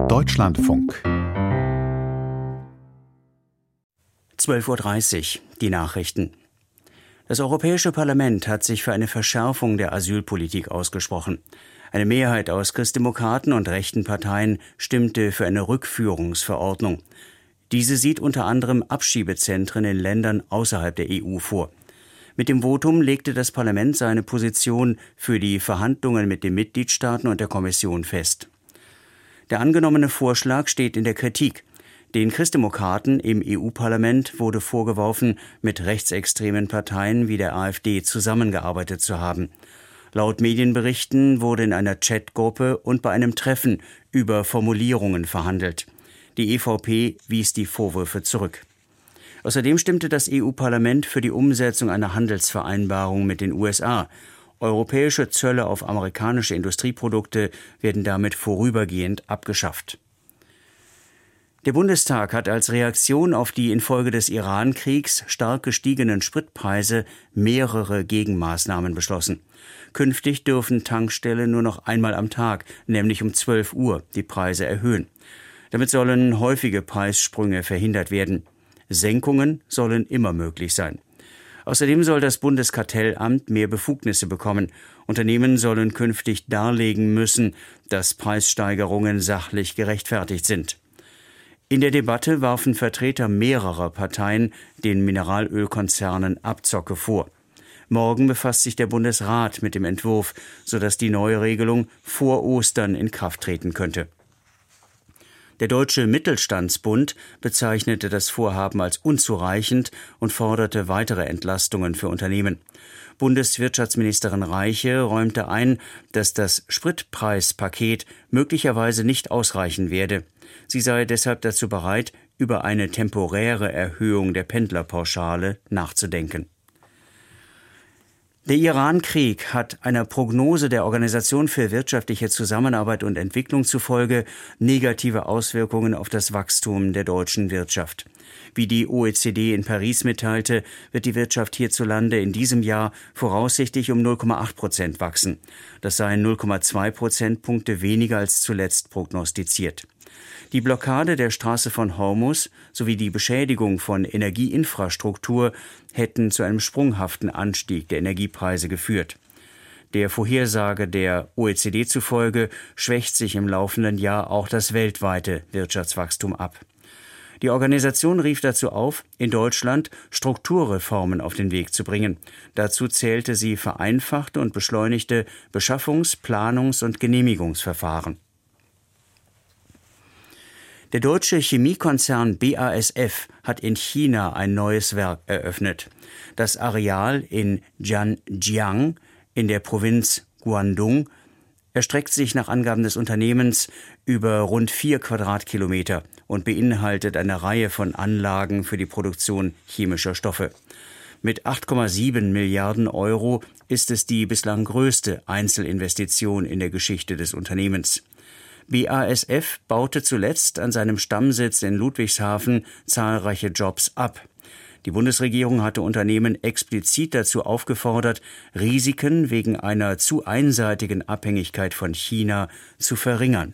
Deutschlandfunk 12:30 Uhr, die Nachrichten. Das Europäische Parlament hat sich für eine Verschärfung der Asylpolitik ausgesprochen. Eine Mehrheit aus Christdemokraten und rechten Parteien stimmte für eine Rückführungsverordnung. Diese sieht unter anderem Abschiebezentren in Ländern außerhalb der EU vor. Mit dem Votum legte das Parlament seine Position für die Verhandlungen mit den Mitgliedstaaten und der Kommission fest. Der angenommene Vorschlag steht in der Kritik. Den Christdemokraten im EU-Parlament wurde vorgeworfen, mit rechtsextremen Parteien wie der AfD zusammengearbeitet zu haben. Laut Medienberichten wurde in einer Chatgruppe und bei einem Treffen über Formulierungen verhandelt. Die EVP wies die Vorwürfe zurück. Außerdem stimmte das EU-Parlament für die Umsetzung einer Handelsvereinbarung mit den USA. Europäische Zölle auf amerikanische Industrieprodukte werden damit vorübergehend abgeschafft. Der Bundestag hat als Reaktion auf die infolge des Iran-Kriegs stark gestiegenen Spritpreise mehrere Gegenmaßnahmen beschlossen. Künftig dürfen Tankstellen nur noch einmal am Tag, nämlich um 12 Uhr, die Preise erhöhen. Damit sollen häufige Preissprünge verhindert werden. Senkungen sollen immer möglich sein. Außerdem soll das Bundeskartellamt mehr Befugnisse bekommen. Unternehmen sollen künftig darlegen müssen, dass Preissteigerungen sachlich gerechtfertigt sind. In der Debatte warfen Vertreter mehrerer Parteien den Mineralölkonzernen Abzocke vor. Morgen befasst sich der Bundesrat mit dem Entwurf, sodass die neue Regelung vor Ostern in Kraft treten könnte. Der Deutsche Mittelstandsbund bezeichnete das Vorhaben als unzureichend und forderte weitere Entlastungen für Unternehmen. Bundeswirtschaftsministerin Reiche räumte ein, dass das Spritpreispaket möglicherweise nicht ausreichen werde. Sie sei deshalb dazu bereit, über eine temporäre Erhöhung der Pendlerpauschale nachzudenken. Der Iran-Krieg hat einer Prognose der Organisation für wirtschaftliche Zusammenarbeit und Entwicklung zufolge negative Auswirkungen auf das Wachstum der deutschen Wirtschaft. Wie die OECD in Paris mitteilte, wird die Wirtschaft hierzulande in diesem Jahr voraussichtlich um 0,8% wachsen. Das seien 0,2 Prozentpunkte weniger als zuletzt prognostiziert. Die Blockade der Straße von Hormuz sowie die Beschädigung von Energieinfrastruktur hätten zu einem sprunghaften Anstieg der Energiepreise geführt. Der Vorhersage der OECD zufolge schwächt sich im laufenden Jahr auch das weltweite Wirtschaftswachstum ab. Die Organisation rief dazu auf, in Deutschland Strukturreformen auf den Weg zu bringen. Dazu zählte sie vereinfachte und beschleunigte Beschaffungs-, Planungs- und Genehmigungsverfahren. Der deutsche Chemiekonzern BASF hat in China ein neues Werk eröffnet. Das Areal in Zhanjiang in der Provinz Guangdong erstreckt sich nach Angaben des Unternehmens über rund 4 Quadratkilometer und beinhaltet eine Reihe von Anlagen für die Produktion chemischer Stoffe. Mit 8,7 Milliarden Euro ist es die bislang größte Einzelinvestition in der Geschichte des Unternehmens. BASF baute zuletzt an seinem Stammsitz in Ludwigshafen zahlreiche Jobs ab. Die Bundesregierung hatte Unternehmen explizit dazu aufgefordert, Risiken wegen einer zu einseitigen Abhängigkeit von China zu verringern.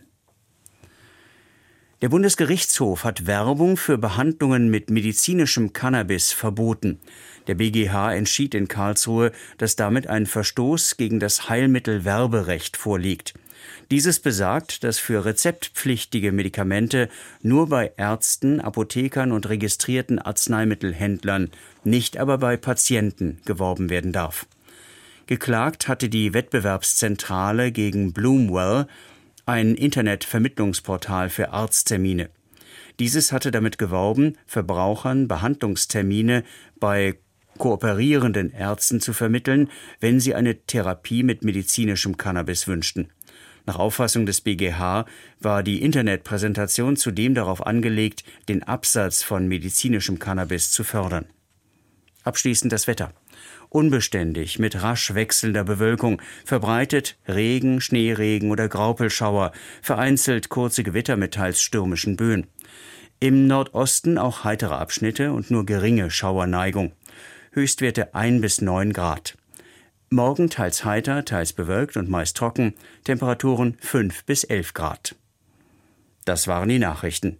Der Bundesgerichtshof hat Werbung für Behandlungen mit medizinischem Cannabis verboten. Der BGH entschied in Karlsruhe, dass damit ein Verstoß gegen das Heilmittelwerberecht vorliegt. Dieses besagt, dass für rezeptpflichtige Medikamente nur bei Ärzten, Apothekern und registrierten Arzneimittelhändlern, nicht aber bei Patienten geworben werden darf. Geklagt hatte die Wettbewerbszentrale gegen Bloomwell, ein Internetvermittlungsportal für Arzttermine. Dieses hatte damit geworben, Verbrauchern Behandlungstermine bei kooperierenden Ärzten zu vermitteln, wenn sie eine Therapie mit medizinischem Cannabis wünschten. Nach Auffassung des BGH war die Internetpräsentation zudem darauf angelegt, den Absatz von medizinischem Cannabis zu fördern. Abschließend das Wetter. Unbeständig, mit rasch wechselnder Bewölkung, verbreitet Regen, Schneeregen oder Graupelschauer, vereinzelt kurze Gewitter mit teils stürmischen Böen. Im Nordosten auch heitere Abschnitte und nur geringe Schauerneigung. Höchstwerte 1 bis 9 Grad. Morgen teils heiter, teils bewölkt und meist trocken, Temperaturen 5 bis 11 Grad. Das waren die Nachrichten.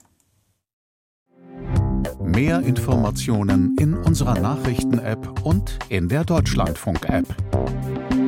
Mehr Informationen in unserer Nachrichten-App und in der Deutschlandfunk-App.